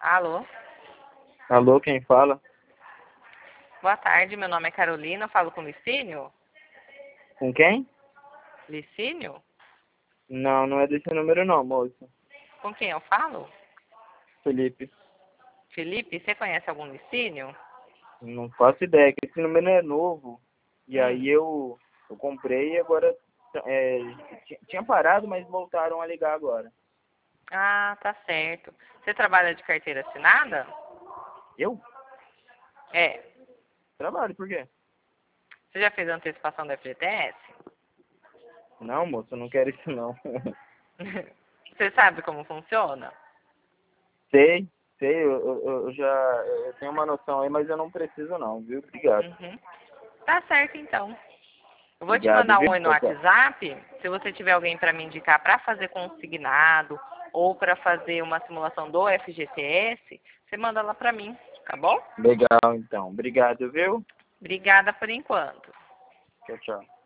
Alô? Alô, quem fala? Boa tarde, meu nome é Carolina, eu falo com Licínio? Com quem? Licínio? Não, não é desse número não, moço. Com quem eu falo? Felipe. Felipe, você conhece algum Licínio? Não faço ideia, que esse número é novo. E Hum. aí eu comprei e agora tinha parado, mas voltaram a ligar agora. Ah, tá certo. Você trabalha de carteira assinada? Eu? É. Trabalho, por quê? Você já fez a antecipação do FGTS? Não, moço, eu não quero isso não. Você sabe como funciona? Sei, eu já eu tenho uma noção aí, mas eu não preciso não, viu? Obrigado. Uhum. Tá certo, então. Eu vou te Obrigado, mandar viu? um oi no Tchau, tchau. WhatsApp. Se você tiver alguém para me indicar para fazer consignado ou para fazer uma simulação do FGTS, você manda lá para mim, tá bom? Legal, então. Obrigado, viu? Obrigada por enquanto. Tchau, tchau.